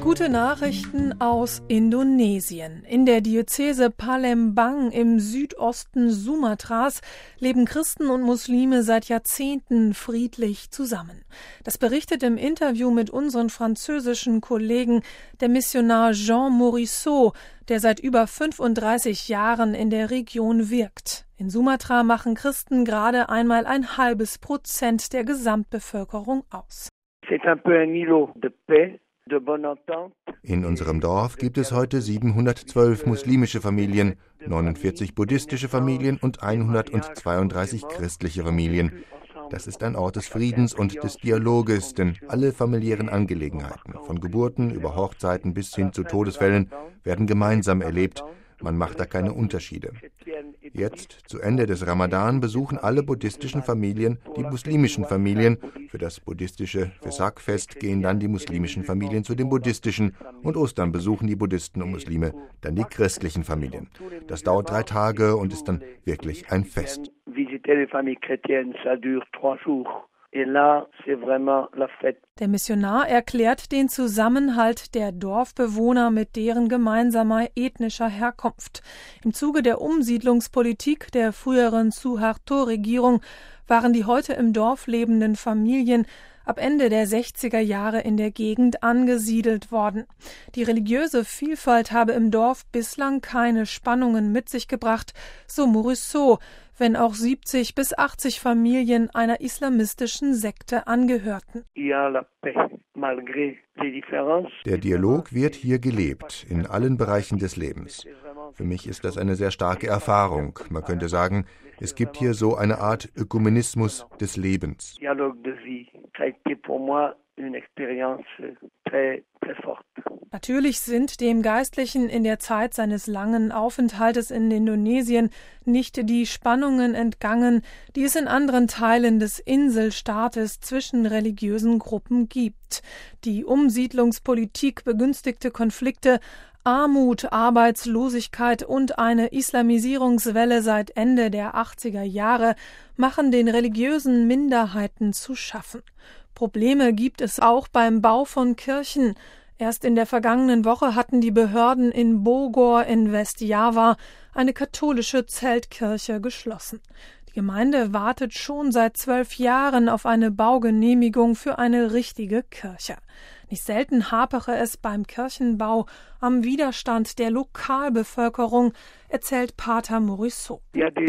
Gute Nachrichten aus Indonesien. In der Diözese Palembang im Südosten Sumatras leben Christen und Muslime seit Jahrzehnten friedlich zusammen. Das berichtet im Interview mit unseren französischen Kollegen der Missionar Jean Morisseau, der seit über 35 Jahren in der Region wirkt. In Sumatra machen Christen gerade einmal 0,5% der Gesamtbevölkerung aus. In unserem Dorf gibt es heute 712 muslimische Familien, 49 buddhistische Familien und 132 christliche Familien. Das ist ein Ort des Friedens und des Dialoges, denn alle familiären Angelegenheiten, von Geburten über Hochzeiten bis hin zu Todesfällen, werden gemeinsam erlebt. Man macht da keine Unterschiede. Jetzt, zu Ende des Ramadan, besuchen alle buddhistischen Familien die muslimischen Familien. Für das buddhistische Vesak-Fest gehen dann die muslimischen Familien zu den buddhistischen und Ostern besuchen die Buddhisten und Muslime dann die christlichen Familien. Das dauert 3 Tage und ist dann wirklich ein Fest. Der Missionar erklärt den Zusammenhalt der Dorfbewohner mit deren gemeinsamer ethnischer Herkunft. Im Zuge der Umsiedlungspolitik der früheren Suharto-Regierung waren die heute im Dorf lebenden Familien ab Ende der 60er Jahre in der Gegend angesiedelt worden. Die religiöse Vielfalt habe im Dorf bislang keine Spannungen mit sich gebracht, so Morisseau, wenn auch 70 bis 80 Familien einer islamistischen Sekte angehörten. Der Dialog wird hier gelebt, in allen Bereichen des Lebens. Für mich ist das eine sehr starke Erfahrung. Man könnte sagen, es gibt hier so eine Art Ökumenismus des Lebens. Natürlich sind dem Geistlichen in der Zeit seines langen Aufenthaltes in Indonesien nicht die Spannungen entgangen, die es in anderen Teilen des Inselstaates zwischen religiösen Gruppen gibt. Die Umsiedlungspolitik begünstigte Konflikte, Armut, Arbeitslosigkeit und eine Islamisierungswelle seit Ende der 80er Jahre machen den religiösen Minderheiten zu schaffen. Probleme gibt es auch beim Bau von Kirchen. Erst in der vergangenen Woche hatten die Behörden in Bogor in Westjava eine katholische Zeltkirche geschlossen. Die Gemeinde wartet schon seit 12 Jahren auf eine Baugenehmigung für eine richtige Kirche. Nicht selten hapere es beim Kirchenbau am Widerstand der Lokalbevölkerung, erzählt Pater Morisseau.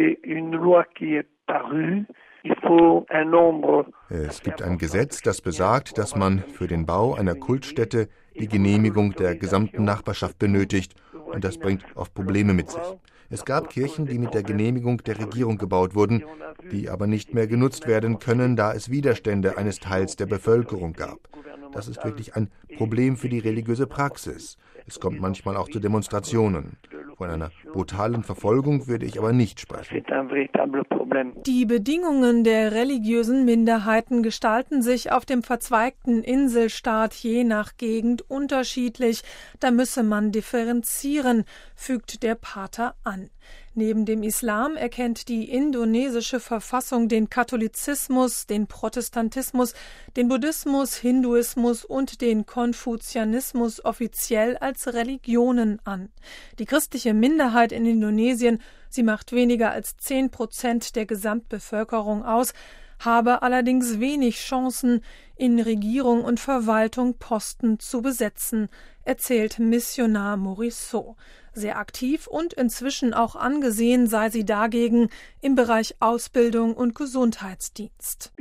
Es gibt ein Gesetz, das besagt, dass man für den Bau einer Kultstätte die Genehmigung der gesamten Nachbarschaft benötigt, und das bringt oft Probleme mit sich. Es gab Kirchen, die mit der Genehmigung der Regierung gebaut wurden, die aber nicht mehr genutzt werden können, da es Widerstände eines Teils der Bevölkerung gab. Das ist wirklich ein Problem für die religiöse Praxis. Es kommt manchmal auch zu Demonstrationen. Von einer brutalen Verfolgung würde ich aber nicht sprechen. Die Bedingungen der religiösen Minderheiten gestalten sich auf dem verzweigten Inselstaat je nach Gegend unterschiedlich. Da müsse man differenzieren, fügt der Pater an. Neben dem Islam erkennt die indonesische Verfassung den Katholizismus, den Protestantismus, den Buddhismus, Hinduismus und den Konfuzianismus offiziell als Religionen an. Die christliche Minderheit in Indonesien, sie macht weniger als 10% der Gesamtbevölkerung aus, habe allerdings wenig Chancen, in Regierung und Verwaltung Posten zu besetzen, erzählt Missionar Morisseau. Sehr aktiv und inzwischen auch angesehen sei sie dagegen im Bereich Ausbildung und Gesundheitsdienst.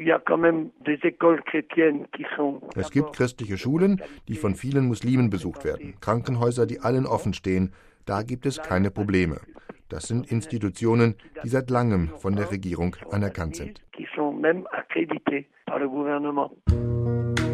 Es gibt christliche Schulen, die von vielen Muslimen besucht werden, Krankenhäuser, die allen offen stehen. Da gibt es keine Probleme. Das sind Institutionen, die seit langem von der Regierung anerkannt sind.